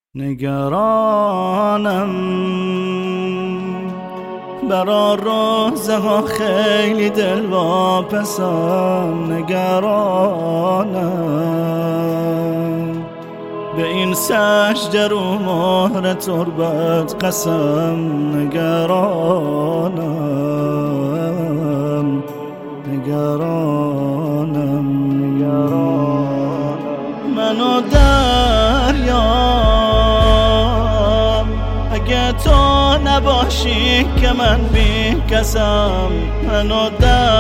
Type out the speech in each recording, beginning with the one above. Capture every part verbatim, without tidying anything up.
نگرانم برا روزه ها خیلی دلواپسم، نگرانم به این سجده رو مهر تربت قسم، نگرانم نگرانم نگرانم منو دریاب اگه تو نباشی که من بی کسم، منو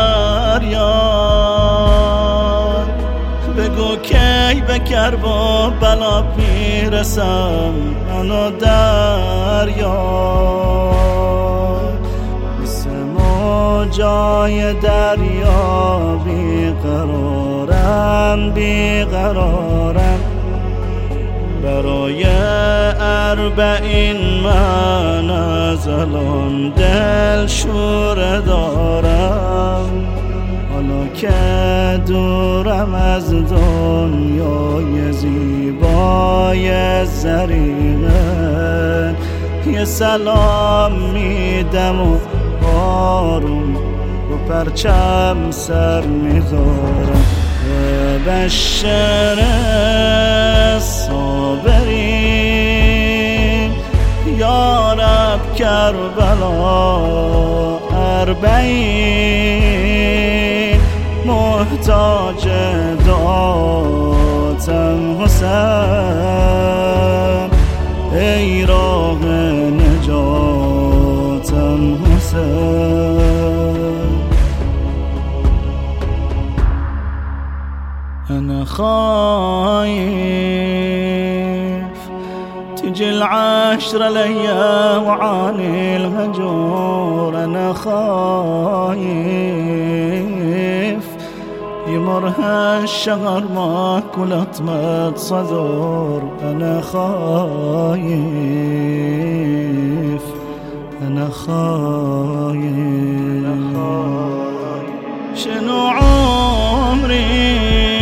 دریاب بگو کی به کرب و بلا پیرسم، منو دریاب مثل موجای دریا بیقرارم بیقرارم برای اربعین من از الان دل شوره دارم، حالا که دورم از دنیای زیبای زرینه یه سلام میدم و آروم و پرچم سر میذارم. بشر صابرین یا رب کربلا اربعین محتاج دعاتم حسین، ای راه نجاتم حسین. أنا خايف تجي العشرة ليا وعاني الهجور، أنا خايف يمر هالشهر ماكو لطمة صدور، أنا خايف أنا خايف شنو عمري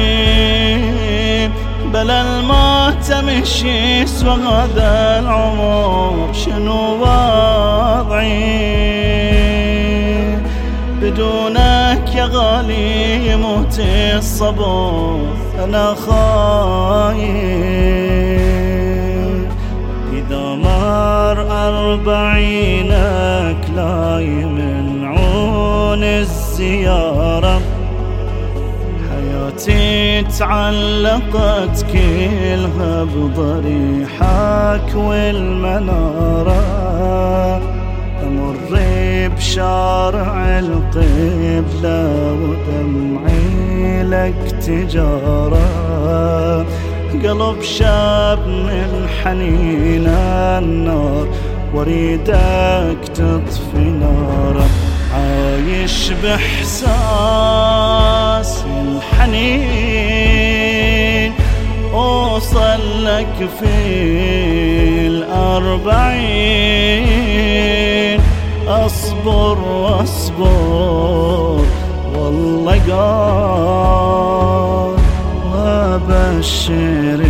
بلا الموت مشي سوى هذا العمر، شنو وضعي بدونك يا غالي يموت الصبر، أنا خايف إذا مر أربعينك لا يمنعون الزيارة، حياتي تعلقت كلها بضريحك والمنارة، أمر بشارع القبلة ودمعي لك تجارة، قلب شاب من حنين النار واريدك تطفي ناره، عايش بإحساس الحنين أوصل لك في الأربعين، أصبر وأصبر والله قال وأبشر